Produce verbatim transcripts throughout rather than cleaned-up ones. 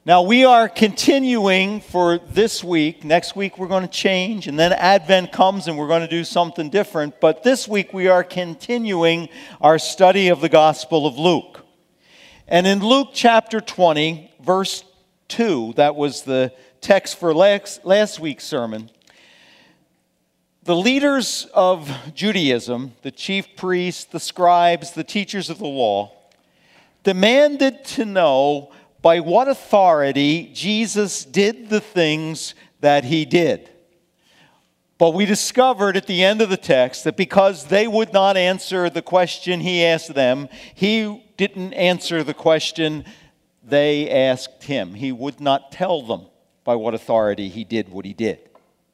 Now, we are continuing for this week. Next week, we're going to change, and then Advent comes, and we're going to do something different. But this week, we are continuing our study of the Gospel of Luke. And in Luke chapter twenty, verse two, that was the text for last, last week's sermon, the leaders of Judaism, the chief priests, the scribes, the teachers of the law, demanded to know by what authority Jesus did the things that he did. But we discovered at the end of the text that because they would not answer the question he asked them, he didn't answer the question they asked him. He would not tell them by what authority he did what he did.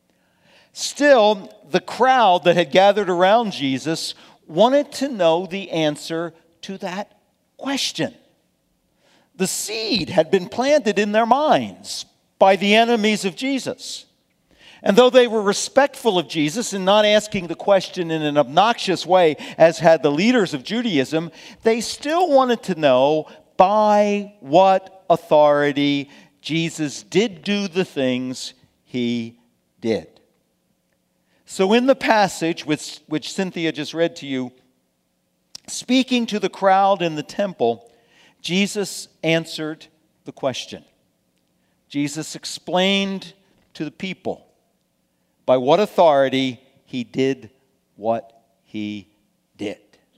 Still, the crowd that had gathered around Jesus wanted to know the answer to that question. The seed had been planted in their minds by the enemies of Jesus. And though they were respectful of Jesus and not asking the question in an obnoxious way, as had the leaders of Judaism, they still wanted to know by what authority Jesus did do the things he did. So in the passage which, which Cynthia just read to you, speaking to the crowd in the temple, Jesus answered the question. Jesus explained to the people by what authority he did what he did.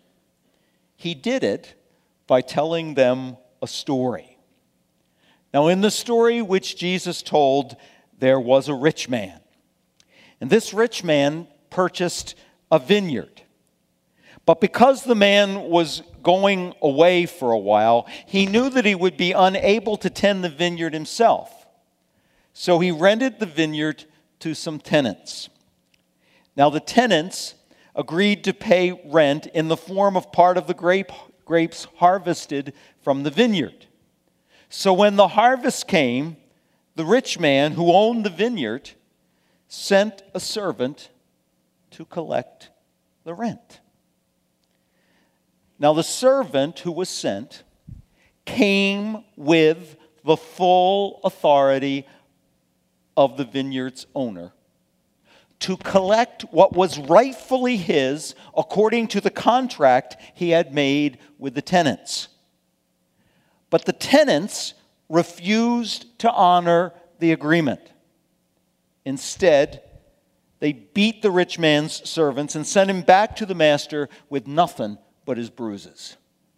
He did it by telling them a story. Now, in the story which Jesus told, there was a rich man. And this rich man purchased a vineyard. But because the man was going away for a while, he knew that he would be unable to tend the vineyard himself. So he rented the vineyard to some tenants. Now the tenants agreed to pay rent in the form of part of the grape, grapes harvested from the vineyard. So when the harvest came, the rich man who owned the vineyard sent a servant to collect the rent. Now the servant who was sent came with the full authority of the vineyard's owner to collect what was rightfully his according to the contract he had made with the tenants. But the tenants refused to honor the agreement. Instead, they beat the rich man's servants and sent him back to the master with nothing but his bruises.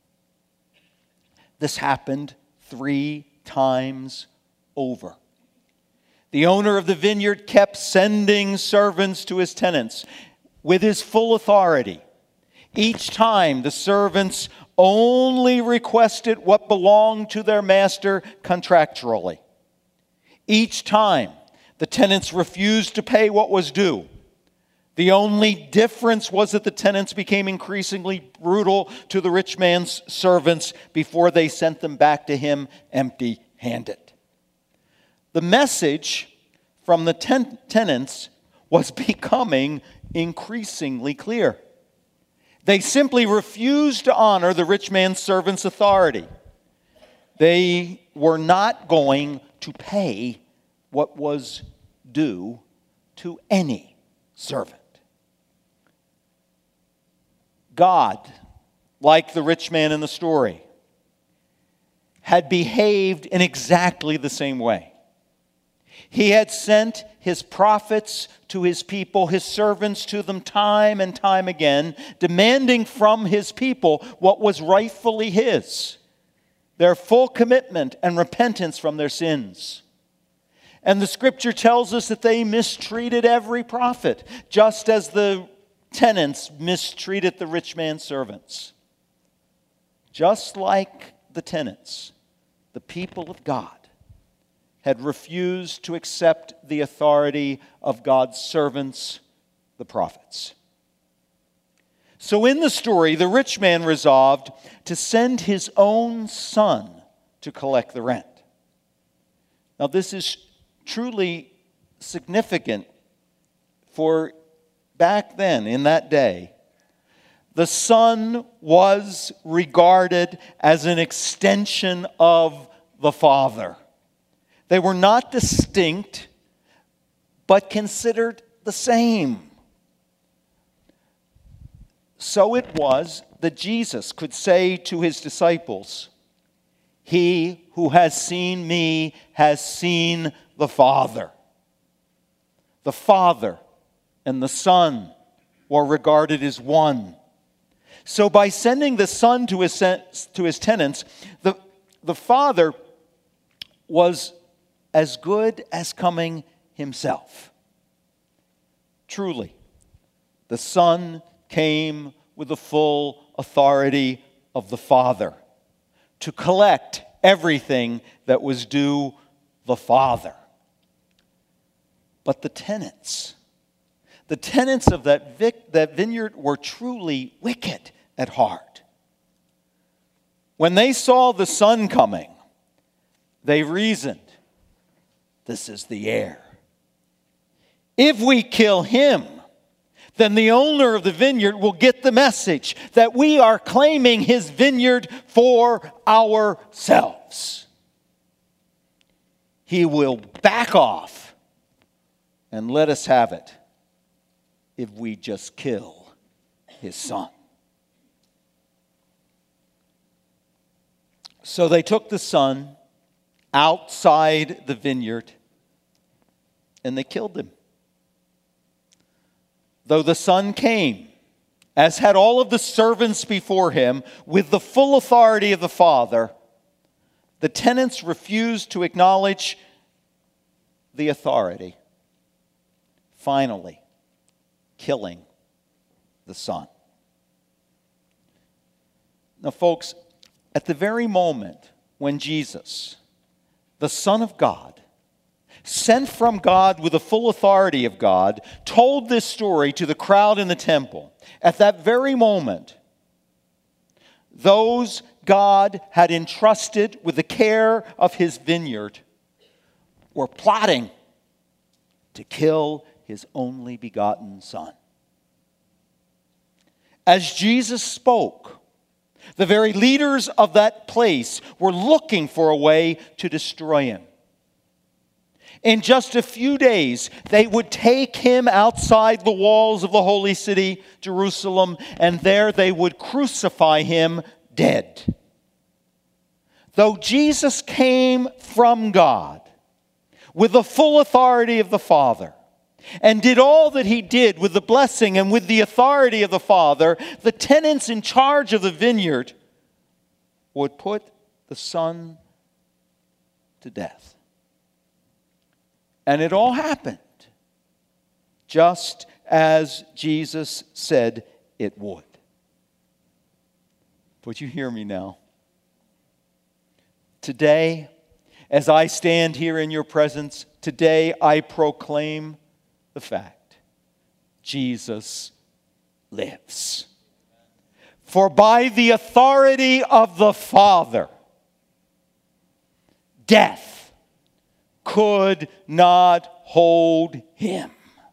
This happened three times over. The owner of the vineyard kept sending servants to his tenants with his full authority. Each time the servants only requested what belonged to their master contractually. Each time the tenants refused to pay what was due. The only difference was that the tenants became increasingly brutal to the rich man's servants before they sent them back to him empty-handed. The message from the ten- tenants was becoming increasingly clear. They simply refused to honor the rich man's servant's authority. They were not going to pay what was due to any servant. God, like the rich man in the story, had behaved in exactly the same way. He had sent his prophets to his people, his servants to them time and time again, demanding from his people what was rightfully his, their full commitment and repentance from their sins. And the scripture tells us that they mistreated every prophet, just as the tenants mistreated the rich man's servants. Just like the tenants, the people of God had refused to accept the authority of God's servants, the prophets. So in the story, the rich man resolved to send his own son to collect the rent. Now this is truly significant, for back then, in that day, the Son was regarded as an extension of the Father. They were not distinct, but considered the same. So it was that Jesus could say to his disciples, "He who has seen me has seen the Father." The Father and the Son were regarded as one. So by sending the Son to his, to his tenants, the, the Father was as good as coming himself. Truly, the Son came with the full authority of the Father to collect everything that was due the Father. But the tenants, the tenants of that, vic, that vineyard were truly wicked at heart. When they saw the Son coming, they reasoned, "This is the heir. If we kill him, then the owner of the vineyard will get the message that we are claiming his vineyard for ourselves. He will back off and let us have it if we just kill his son." So they took the son outside the vineyard and they killed him. Though the Son came, as had all of the servants before him, with the full authority of the Father, the tenants refused to acknowledge the authority, finally killing the Son. Now, folks, at the very moment when Jesus, the Son of God, sent from God with the full authority of God, told this story to the crowd in the temple, at that very moment, those God had entrusted with the care of his vineyard were plotting to kill his only begotten Son. As Jesus spoke, the very leaders of that place were looking for a way to destroy him. In just a few days, they would take him outside the walls of the holy city, Jerusalem, and there they would crucify him dead. Though Jesus came from God with the full authority of the Father and did all that he did with the blessing and with the authority of the Father, the tenants in charge of the vineyard would put the Son to death. And it all happened just as Jesus said it would. But you hear me now. Today, as I stand here in your presence, today I proclaim the fact: Jesus lives. For by the authority of the Father, death could not hold him.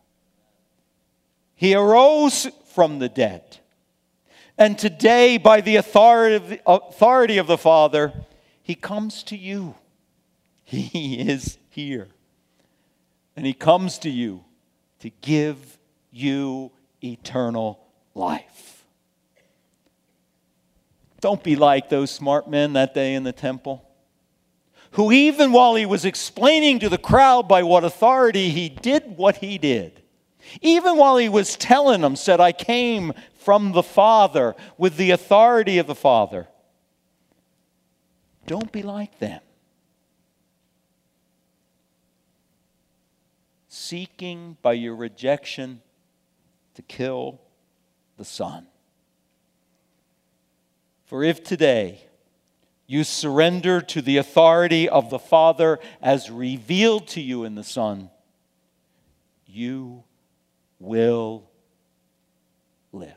He arose from the dead. And today, by the authority authority of the Father, he comes to you. He is here. And he comes to you to give you eternal life. Don't be like those smart men that day in the temple, who even while he was explaining to the crowd by what authority he did what he did, even while he was telling them, said, "I came from the Father with the authority of the Father." Don't be like them, seeking by your rejection to kill the Son. For if today you surrender to the authority of the Father as revealed to you in the Son, you will live.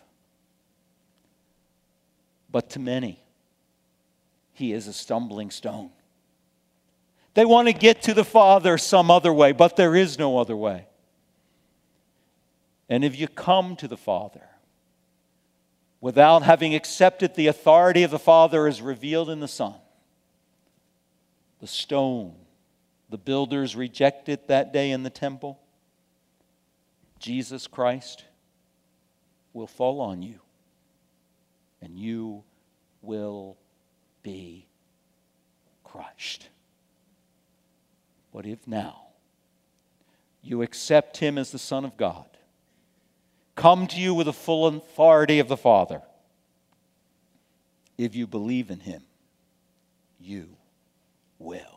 But to many, he is a stumbling stone. They want to get to the Father some other way, but there is no other way. And if you come to the Father without having accepted the authority of the Father as revealed in the Son, the stone the builders rejected that day in the temple, Jesus Christ will fall on you, and you will be crushed. But if now you accept him as the Son of God, come to you with the full authority of the Father, if you believe in him, you will.